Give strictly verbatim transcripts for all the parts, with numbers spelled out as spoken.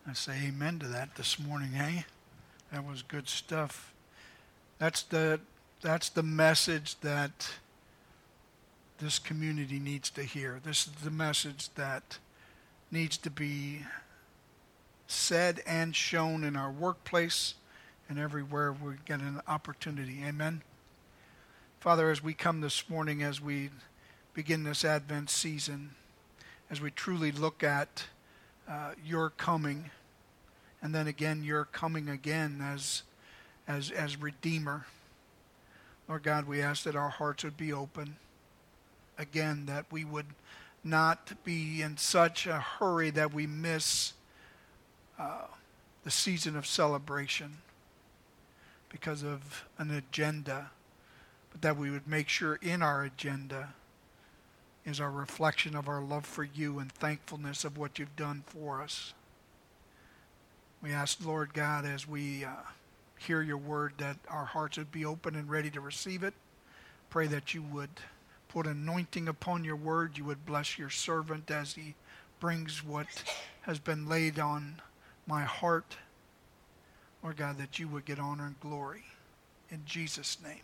I say amen to that this morning, hey? That was good stuff. That's the that's the message that this community needs to hear. This is the message that needs to be said and shown in our workplace and everywhere we get an opportunity. Amen. Father, as we come this morning, as we begin this Advent season, as we truly look at uh, your coming, and then again your coming again as as as Redeemer, Lord God, we ask that our hearts would be open. Again, that we would not be in such a hurry that we miss uh, the season of celebration because of an agenda, but that we would make sure in our agenda is our reflection of our love for you and thankfulness of what you've done for us. We ask, Lord God, as we uh, hear your word, that our hearts would be open and ready to receive it. Pray that you would put anointing upon your word. You would bless your servant as he brings what has been laid on my heart. Lord God, that you would get honor and glory. In Jesus' name,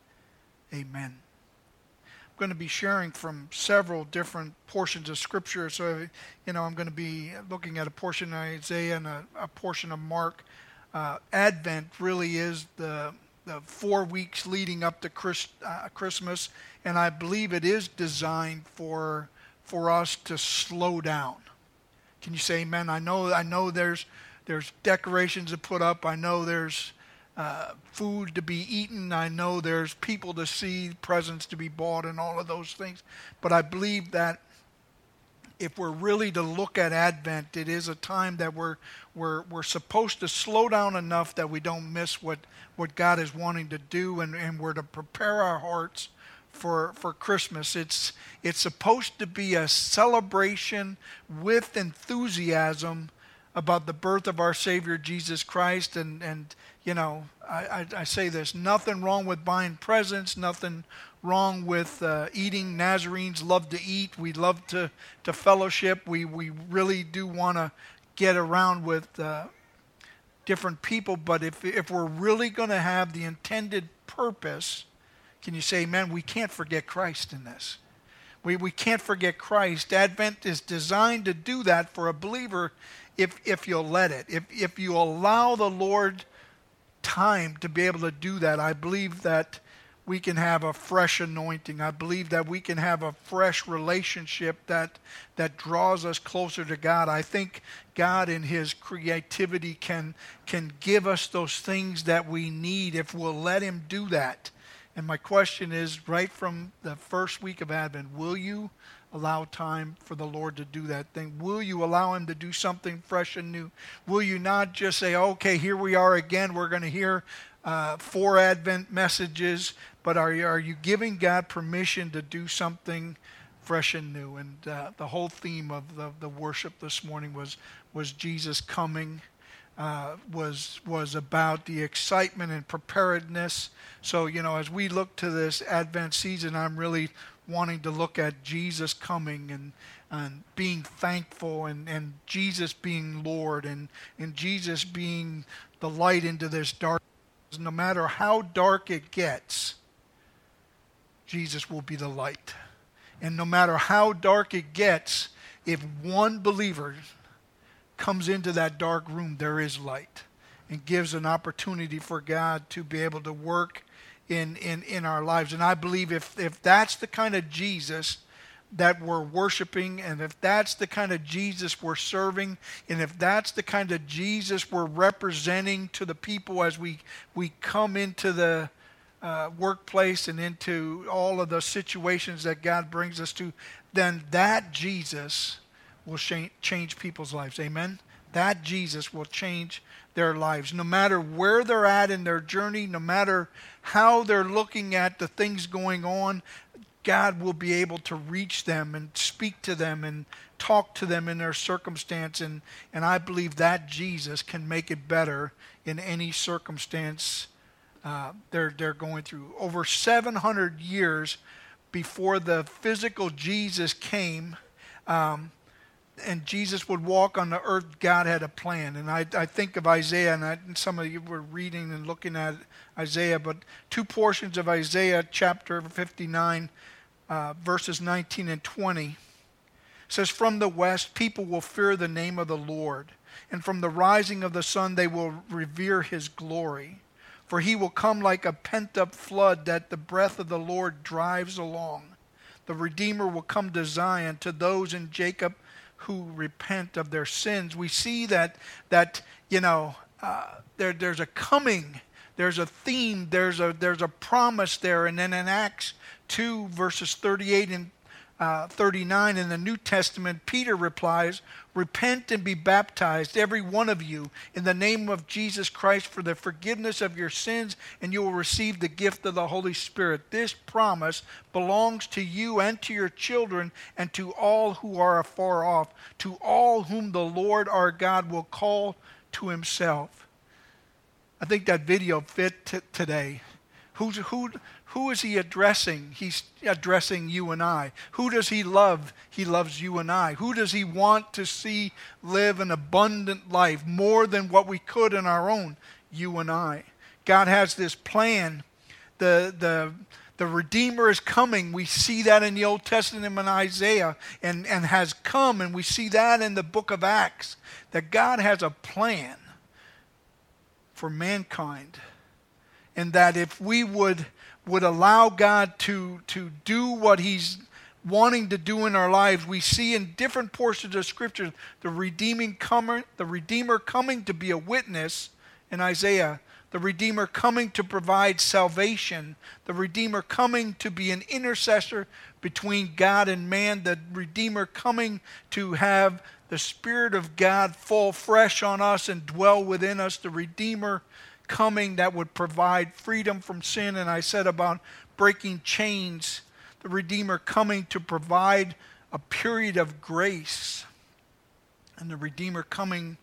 amen. I'm going to be sharing from several different portions of Scripture. So, you know, I'm going to be looking at a portion of Isaiah and a, a portion of Mark. Uh, Advent really is the the four weeks leading up to Christ, uh, Christmas, and I believe it is designed for for us to slow down. Can you say amen? I know I know there's there's decorations to put up. I know there's uh, food to be eaten. I know there's people to see, presents to be bought, and all of those things. But I believe that if we're really to look at Advent, it is a time that we're we're we're supposed to slow down enough that we don't miss what, what God is wanting to do, and, and we're to prepare our hearts for for Christmas. It's it's supposed to be a celebration with enthusiasm about the birth of our Savior Jesus Christ, and and you know I, I, I say this: nothing wrong with buying presents, nothing wrong with uh, eating. Nazarenes love to eat. We love to, to fellowship. We we really do want to get around with uh, different people. But if if we're really going to have the intended purpose, can you say amen? We can't forget Christ in this. We we can't forget Christ. Advent is designed to do that for a believer if if you'll let it. If if you allow the Lord time to be able to do that, I believe that we can have a fresh anointing. I believe that we can have a fresh relationship that that draws us closer to God. I think God in his creativity can can give us those things that we need if we'll let him do that. And my question is, right from the first week of Advent, will you allow time for the Lord to do that thing? Will you allow him to do something fresh and new? Will you not just say, okay, here we are again, we're going to hear uh, four Advent messages, but are you, are you giving God permission to do something fresh and new? And uh, the whole theme of the, the worship this morning was was Jesus coming, uh, was was about the excitement and preparedness. So, you know, as we look to this Advent season, I'm really wanting to look at Jesus coming and and being thankful, and, and Jesus being Lord, and, and Jesus being the light into this darkness. No matter how dark it gets, Jesus will be the light. And no matter how dark it gets, if one believer comes into that dark room, there is light, and gives an opportunity for God to be able to work in, in, in our lives. And I believe if, if that's the kind of Jesus that we're worshiping, and if that's the kind of Jesus we're serving, and if that's the kind of Jesus we're representing to the people as we, we come into the uh, workplace and into all of the situations that God brings us to, then that Jesus will sh- change people's lives. Amen? That Jesus will change their lives. No matter where they're at in their journey, no matter how they're looking at the things going on, God will be able to reach them and speak to them and talk to them in their circumstance. And, and I believe that Jesus can make it better in any circumstance uh, they're, they're going through. Over seven hundred years before the physical Jesus came, um, and Jesus would walk on the earth, God had a plan. And I, I think of Isaiah, and, I, and some of you were reading and looking at Isaiah, but two portions of Isaiah chapter fifty-nine, uh, verses nineteen and twenty. Says, from the west people will fear the name of the Lord, and from the rising of the sun they will revere his glory. For he will come like a pent-up flood that the breath of the Lord drives along. The Redeemer will come to Zion, to those in Jacob who repent of their sins. We see that, that you know, uh, there, there's a coming, there's a theme, there's a, there's a promise there. And then in Acts two, verses thirty-eight and Uh, thirty-nine in the New Testament, Peter replies, repent and be baptized, every one of you, in the name of Jesus Christ for the forgiveness of your sins, and you will receive the gift of the Holy Spirit. This promise belongs to you and to your children and to all who are afar off, to all whom the Lord our God will call to himself. I think that video fit t- today. Who's, who, who is he addressing? He's addressing you and I. Who does he love? He loves you and I. Who does he want to see live an abundant life, more than what we could in our own? You and I. God has this plan. The, the, the Redeemer is coming. We see that in the Old Testament in Isaiah, and, and has come, and we see that in the book of Acts, that God has a plan for mankind. And that if we would would allow God to, to do what he's wanting to do in our lives, we see in different portions of Scripture the redeeming comer, the Redeemer coming to be a witness in Isaiah, the Redeemer coming to provide salvation, the Redeemer coming to be an intercessor between God and man, the Redeemer coming to have the Spirit of God fall fresh on us and dwell within us, the Redeemer coming that would provide freedom from sin. And I said about breaking chains, the Redeemer coming to provide a period of grace, and the Redeemer coming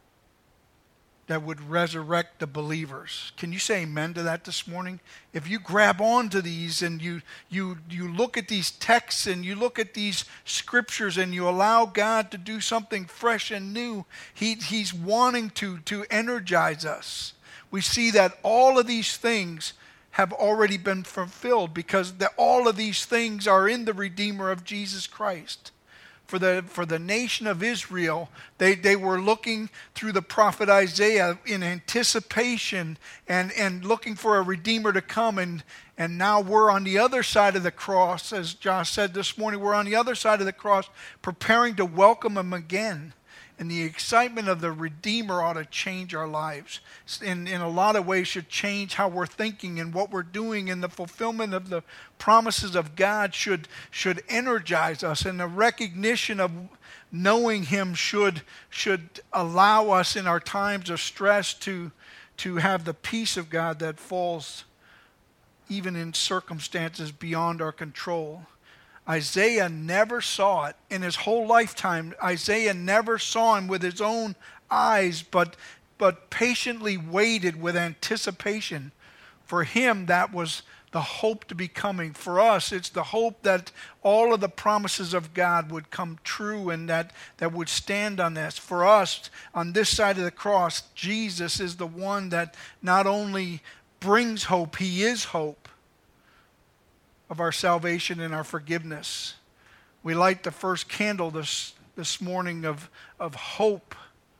that would resurrect the believers. Can you say amen to that this morning? If you grab onto these and you you you look at these texts and you look at these scriptures and you allow God to do something fresh and new, he, he's wanting to, to energize us. We see that all of these things have already been fulfilled because the, all of these things are in the Redeemer of Jesus Christ. For the, for the nation of Israel, they, they were looking through the prophet Isaiah in anticipation and, and looking for a Redeemer to come. And, and now we're on the other side of the cross. As Josh said this morning, we're on the other side of the cross preparing to welcome him again. And the excitement of the Redeemer ought to change our lives. In, in a lot of ways should change how we're thinking and what we're doing. And the fulfillment of the promises of God should, should energize us. And the recognition of knowing him should, should allow us in our times of stress to, to have the peace of God that falls even in circumstances beyond our control. Isaiah never saw it in his whole lifetime. Isaiah never saw him with his own eyes, but, but patiently waited with anticipation. For him, that was the hope to be coming. For us, it's the hope that all of the promises of God would come true and that, that would stand on this. For us, on this side of the cross, Jesus is the one that not only brings hope, he is hope of our salvation and our forgiveness. We light the first candle this this morning of, of hope.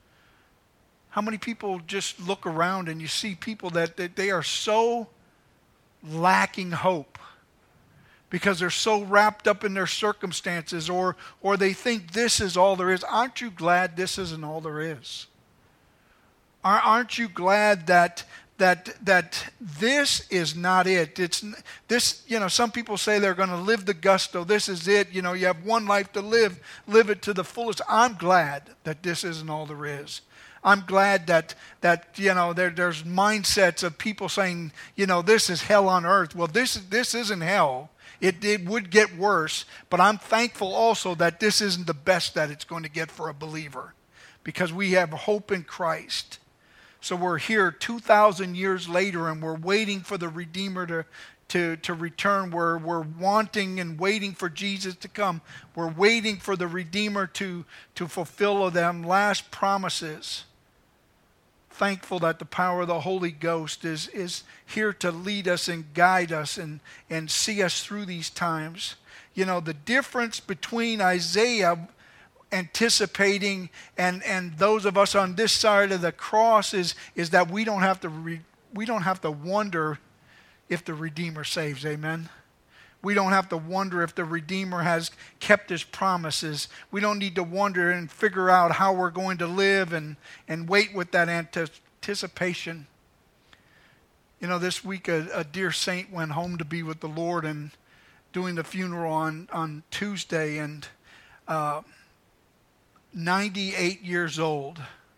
How many people just look around and you see people that, that they are so lacking hope because they're so wrapped up in their circumstances, or or they think this is all there is. Aren't you glad this isn't all there is? Aren't you glad that That that this is not it? It's this. You know, some people say they're going to live the gusto. This is it. You know, you have one life to live. Live it to the fullest. I'm glad that this isn't all there is. I'm glad that that you know there there's mindsets of people saying, you know, this is hell on earth. Well, this this isn't hell. It it would get worse, but I'm thankful also that this isn't the best that it's going to get for a believer, because we have hope in Christ. So we're here two thousand years later and we're waiting for the Redeemer to, to, to return. We're, we're wanting and waiting for Jesus to come. We're waiting for the Redeemer to, to fulfill them last promises. Thankful that the power of the Holy Ghost is, is here to lead us and guide us and, and see us through these times. You know, the difference between Isaiah anticipating and, and those of us on this side of the cross is, is that we don't have to re, we don't have to wonder if the Redeemer saves. Amen. We don't have to wonder if the Redeemer has kept his promises. We don't need to wonder and figure out how we're going to live and, and wait with that anticipation. You know, this week a, a dear saint went home to be with the Lord, and doing the funeral on, on Tuesday, and uh, ninety-eight years old,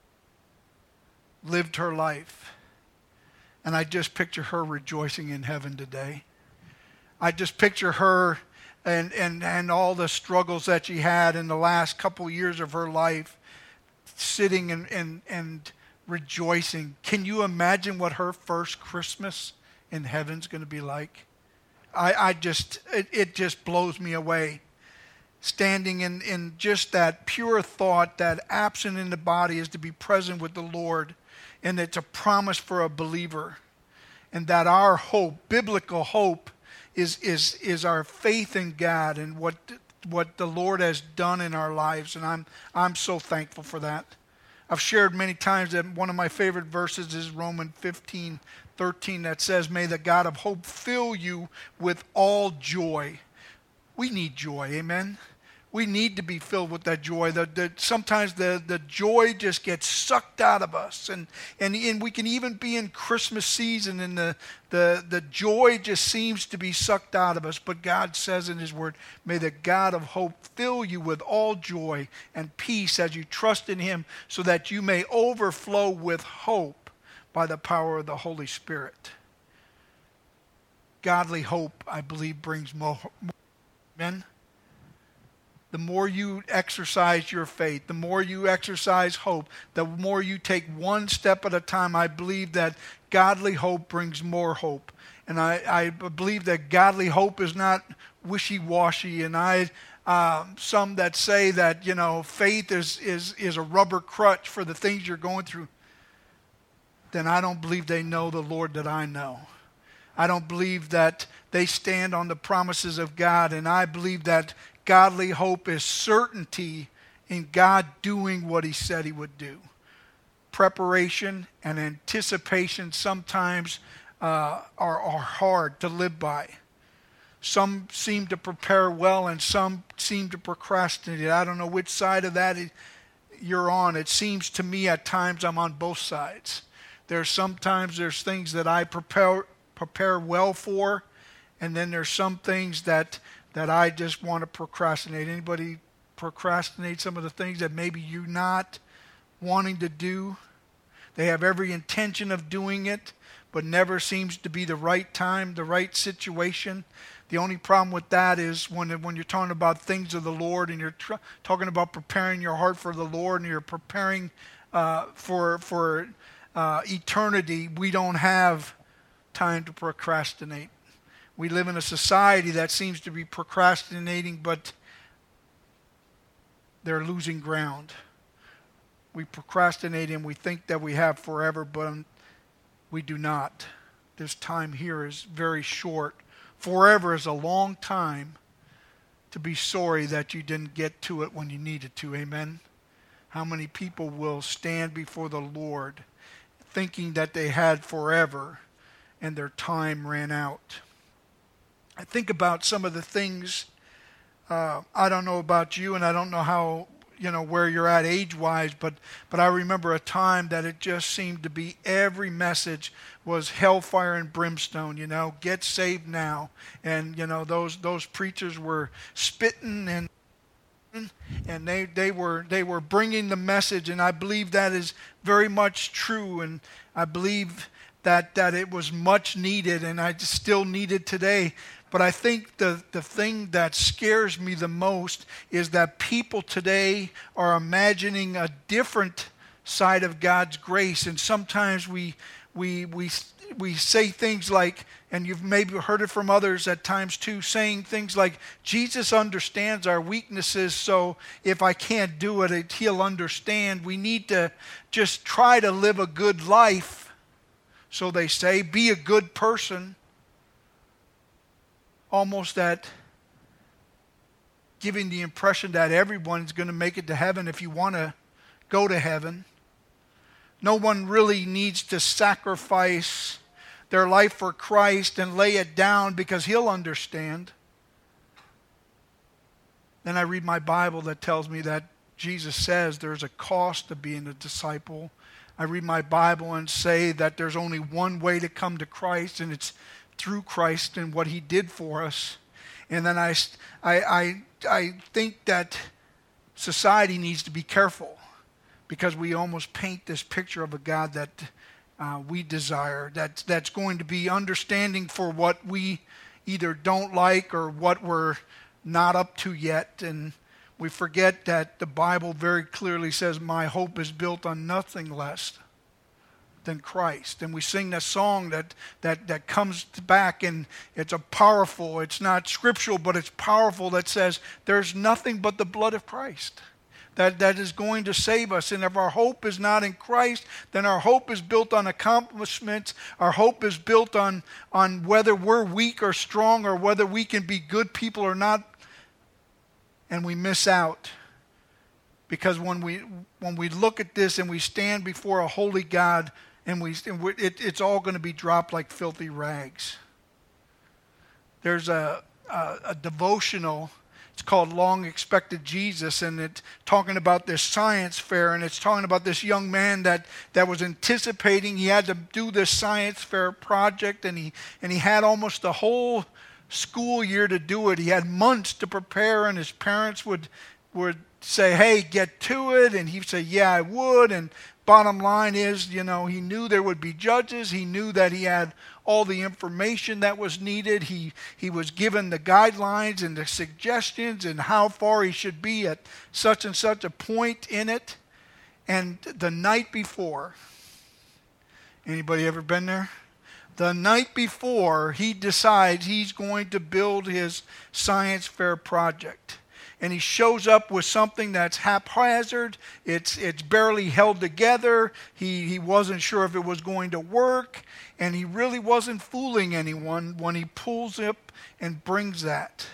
lived her life. And I just picture her rejoicing in heaven today. I just picture her and, and, and all the struggles that she had in the last couple years of her life, sitting and, and, and rejoicing. Can you imagine what her first Christmas in heaven's going to be like? I, I just, it, it just blows me away. Standing in, in just that pure thought that absent in the body is to be present with the Lord. And it's a promise for a believer. And that our hope, biblical hope, is is is our faith in God and what what the Lord has done in our lives. And I'm I'm so thankful for that. I've shared many times that one of my favorite verses is Romans fifteen thirteen, that says, "May the God of hope fill you with all joy." We need joy, amen? We need to be filled with that joy. The, the, sometimes the, the joy just gets sucked out of us. And, and, and we can even be in Christmas season and the, the, the joy just seems to be sucked out of us. But God says in his word, "May the God of hope fill you with all joy and peace as you trust in him, so that you may overflow with hope by the power of the Holy Spirit." Godly hope, I believe, brings more. Amen. The more you exercise your faith, the more you exercise hope, the more you take one step at a time. I believe that godly hope brings more hope. And I, I believe that godly hope is not wishy-washy. And I, uh, some that say that, you know, faith is, is, is a rubber crutch for the things you're going through, then I don't believe they know the Lord that I know. I don't believe that they stand on the promises of God. And I believe that godly hope is certainty in God doing what he said he would do. Preparation and anticipation sometimes uh, are, are hard to live by. Some seem to prepare well and some seem to procrastinate. I don't know which side of that you're on. It seems to me at times I'm on both sides. There's sometimes there's things that I prepare prepare well for, and then there's some things that that I just want to procrastinate. Anybody procrastinate some of the things that maybe you're not wanting to do? They have every intention of doing it, but never seems to be the right time, the right situation. The only problem with that is when when you're talking about things of the Lord and you're tr- talking about preparing your heart for the Lord and you're preparing uh, for for uh, eternity, we don't have time to procrastinate. We live in a society that seems to be procrastinating, but they're losing ground. We procrastinate and we think that we have forever, but we do not. This time here is very short. Forever is a long time to be sorry that you didn't get to it when you needed to. Amen? How many people will stand before the Lord thinking that they had forever and their time ran out? I think about some of the things, uh, I don't know about you, and I don't know how, you know, where you're at age-wise, but, but I remember a time that it just seemed to be every message was hellfire and brimstone, you know, get saved now. And, you know, those those preachers were spitting and and they, they were they were bringing the message, and I believe that is very much true, and I believe that, that it was much needed, and I still need it today. But I think the, the thing that scares me the most is that people today are imagining a different side of God's grace. And sometimes we we we we say things like, and you've maybe heard it from others at times too, saying things like, Jesus understands our weaknesses, so if I can't do it, he'll understand. We need to just try to live a good life, so they say, be a good person. Almost that giving the impression that everyone's going to make it to heaven if you want to go to heaven. No one really needs to sacrifice their life for Christ and lay it down because he'll understand. Then I read my Bible that tells me that Jesus says there's a cost to being a disciple. I read my Bible and say that there's only one way to come to Christ, and it's through Christ and what he did for us. And then I, I, I, I think that society needs to be careful, because we almost paint this picture of a God that uh, we desire, that, that's going to be understanding for what we either don't like or what we're not up to yet. And we forget that the Bible very clearly says, my hope is built on nothing less than Christ. And we sing that song that, that, that comes back, and it's a powerful, it's not scriptural, but it's powerful, that says there's nothing but the blood of Christ that, that is going to save us. And if our hope is not in Christ, then our hope is built on accomplishments. Our hope is built on, on whether we're weak or strong, or whether we can be good people or not. And we miss out. Because when we when we look at this and we stand before a holy God, and we, and we it, it's all going to be dropped like filthy rags. There's a, a, a devotional. It's called Long Expected Jesus, and it's talking about this science fair, and it's talking about this young man that, that was anticipating. He had to do this science fair project, and he and he had almost the whole school year to do it. He had months to prepare, and his parents would would say, hey, get to it, and he'd say, yeah, I would. And bottom line is, you know, he knew there would be judges. He knew that he had all the information that was needed. He he was given the guidelines and the suggestions and how far he should be at such and such a point in it. And the night before, anybody ever been there? The night before, he decides he's going to build his science fair project. And he shows up with something that's haphazard. It's it's barely held together. He, he wasn't sure if it was going to work. And he really wasn't fooling anyone when he pulls up and brings that.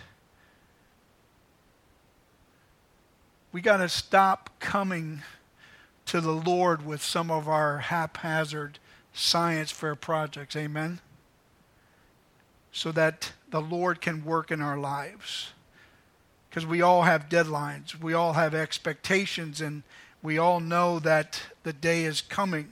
We got to stop coming to the Lord with some of our haphazard science fair projects. Amen? So that the Lord can work in our lives. Because we all have deadlines. We all have expectations. And we all know that the day is coming.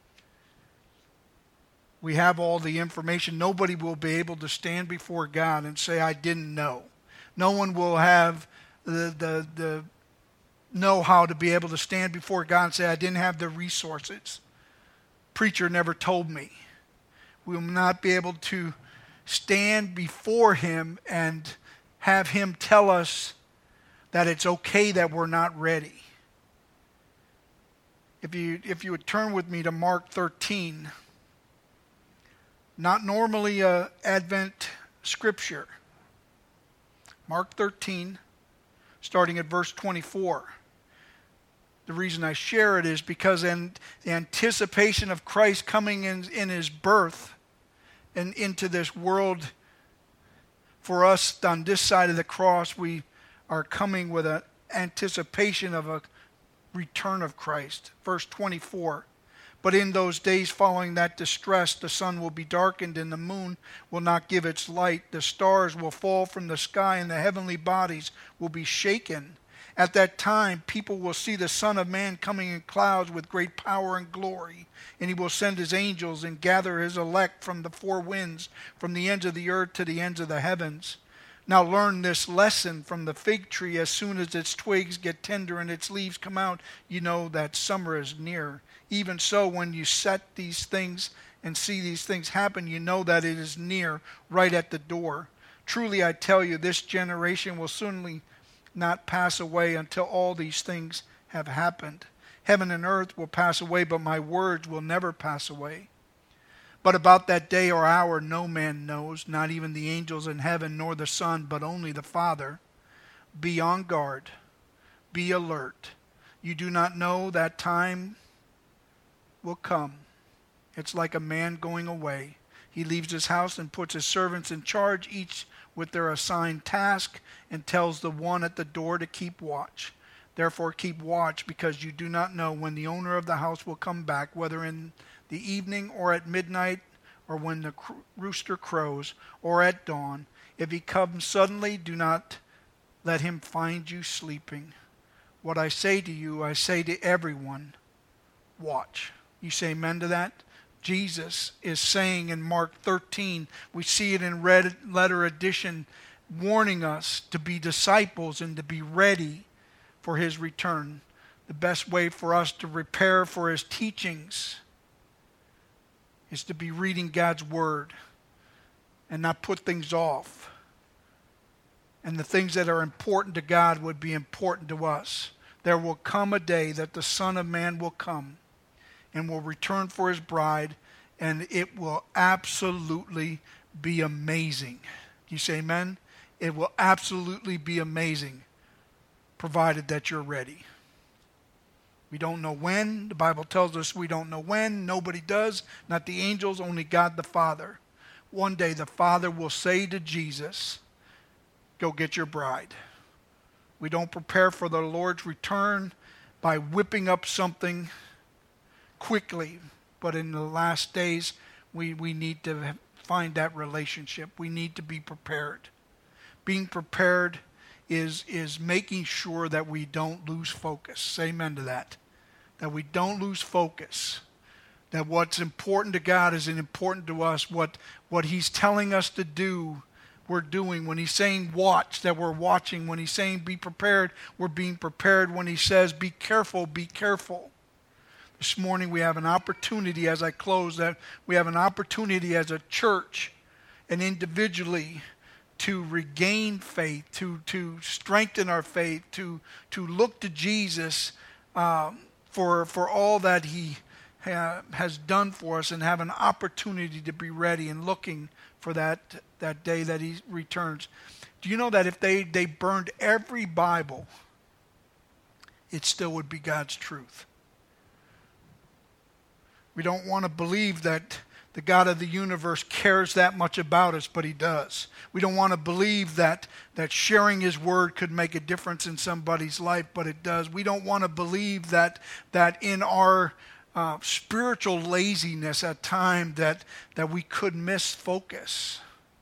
We have all the information. Nobody will be able to stand before God and say, I didn't know. No one will have the, the, the know-how to be able to stand before God and say, I didn't have the resources. Preacher never told me. We will not be able to stand before him and have him tell us that it's okay that we're not ready. If you if you would turn with me to Mark thirteen, not normally a Advent scripture. Mark thirteen, starting at verse twenty-four. The reason I share it is because in the anticipation of Christ coming in, in his birth and into this world, for us on this side of the cross, we are coming with an anticipation of a return of Christ. Verse twenty-four. But in those days following that distress, the sun will be darkened and the moon will not give its light. The stars will fall from the sky and the heavenly bodies will be shaken. At that time, people will see the Son of Man coming in clouds with great power and glory. And he will send his angels and gather his elect from the four winds, from the ends of the earth to the ends of the heavens. Now learn this lesson from the fig tree. As soon as its twigs get tender and its leaves come out, you know that summer is near. Even so, when you set these things and see these things happen, you know that it is near, right at the door. Truly I tell you, this generation will certainly not pass away until all these things have happened. Heaven and earth will pass away, but my words will never pass away. But about that day or hour no man knows, not even the angels in heaven, nor the Son, but only the Father. Be on guard. Be alert. You do not know that time will come. It's like a man going away. He leaves his house and puts his servants in charge, each with their assigned task, and tells the one at the door to keep watch. Therefore keep watch, because you do not know when the owner of the house will come back, whether in the evening or at midnight, or when the rooster crows, or at dawn. If he comes suddenly, do not let him find you sleeping. What I say to you, I say to everyone, watch. You say amen to that? Jesus is saying in Mark thirteen, we see it in red letter edition, warning us to be disciples and to be ready for his return. The best way for us to prepare for his teachings is to be reading God's word and not put things off. And the things that are important to God would be important to us. There will come a day that the Son of Man will come and will return for his bride, and it will absolutely be amazing. You say amen? It will absolutely be amazing, provided that you're ready. We don't know when. The Bible tells us we don't know when. Nobody does. Not the angels, only God the Father. One day the Father will say to Jesus, go get your bride. We don't prepare for the Lord's return by whipping up something quickly. But in the last days, we, we need to find that relationship. We need to be prepared. Being prepared is, is making sure that we don't lose focus. Say amen to that. That we don't lose focus. That what's important to God is important to us. What, what he's telling us to do, we're doing. When he's saying watch, that we're watching. When he's saying be prepared, we're being prepared. When he says be careful, be careful. This morning we have an opportunity, as I close, that we have an opportunity as a church and individually to regain faith, to, to strengthen our faith, to, to look to Jesus um, for, for all that he ha- has done for us, and have an opportunity to be ready and looking for that, that day that he returns. Do you know that if they, they burned every Bible, it still would be God's truth? We don't want to believe that the God of the universe cares that much about us, but he does. We don't want to believe that, that sharing his word could make a difference in somebody's life, but it does. We don't want to believe that, that in our uh, spiritual laziness at times that, that we could miss focus.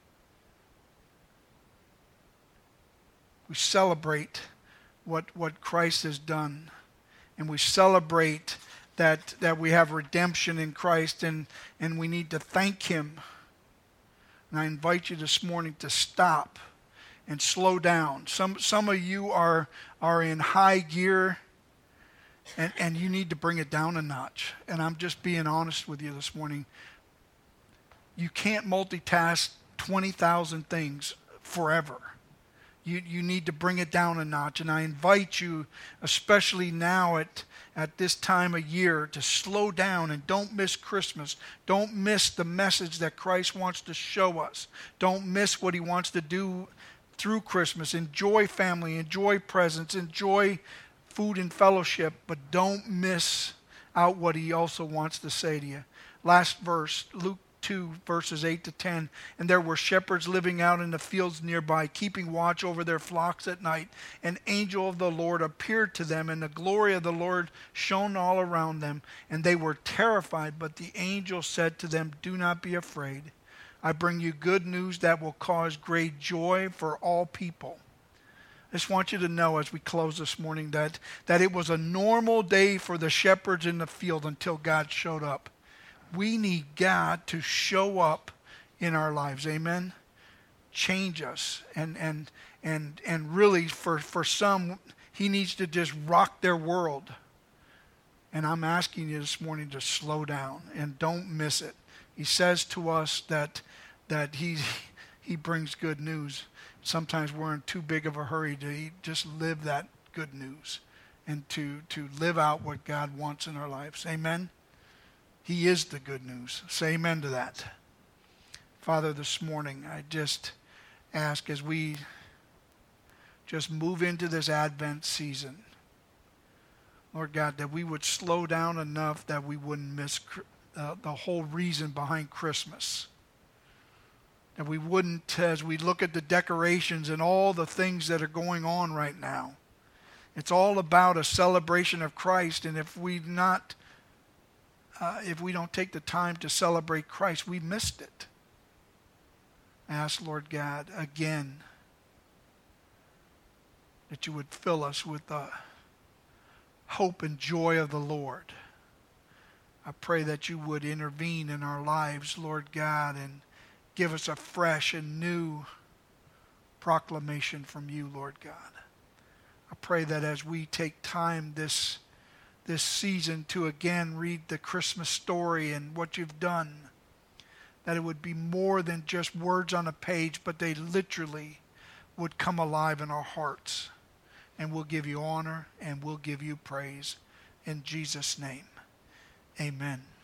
We celebrate what, what Christ has done, and we celebrate that that we have redemption in Christ, and, and we need to thank him. And I invite you this morning to stop and slow down. Some some of you are are in high gear, and, and you need to bring it down a notch. And I'm just being honest with you this morning. You can't multitask twenty thousand things forever. You you need to bring it down a notch. And I invite you, especially now at at this time of year, to slow down and don't miss Christmas. Don't miss the message that Christ wants to show us. Don't miss what he wants to do through Christmas. Enjoy family, enjoy presents, enjoy food and fellowship, but don't miss out what he also wants to say to you. Last verse, Luke two, verses eight to ten. And there were shepherds living out in the fields nearby, keeping watch over their flocks at night. An angel of the Lord appeared to them, and the glory of the Lord shone all around them. And they were terrified, but the angel said to them, do not be afraid. I bring you good news that will cause great joy for all people. I just want you to know as we close this morning that, that it was a normal day for the shepherds in the field until God showed up. We need God to show up in our lives. Amen? Change us. And and and and really for, for some, he needs to just rock their world. And I'm asking you this morning to slow down and don't miss it. He says to us that that he he brings good news. Sometimes we're in too big of a hurry to just live that good news and to, to live out what God wants in our lives. Amen? He is the good news. Say amen to that. Father, this morning, I just ask as we just move into this Advent season, Lord God, that we would slow down enough that we wouldn't miss uh, the whole reason behind Christmas. That we wouldn't, as we look at the decorations and all the things that are going on right now, it's all about a celebration of Christ, and if we not, uh, if we don't take the time to celebrate Christ, we missed it. I ask, Lord God, again, that you would fill us with the hope and joy of the Lord. I pray that you would intervene in our lives, Lord God, and give us a fresh and new proclamation from you, Lord God. I pray that as we take time this, this season to again read the Christmas story and what you've done, that it would be more than just words on a page, but they literally would come alive in our hearts. And we'll give you honor and we'll give you praise. In Jesus' name, amen.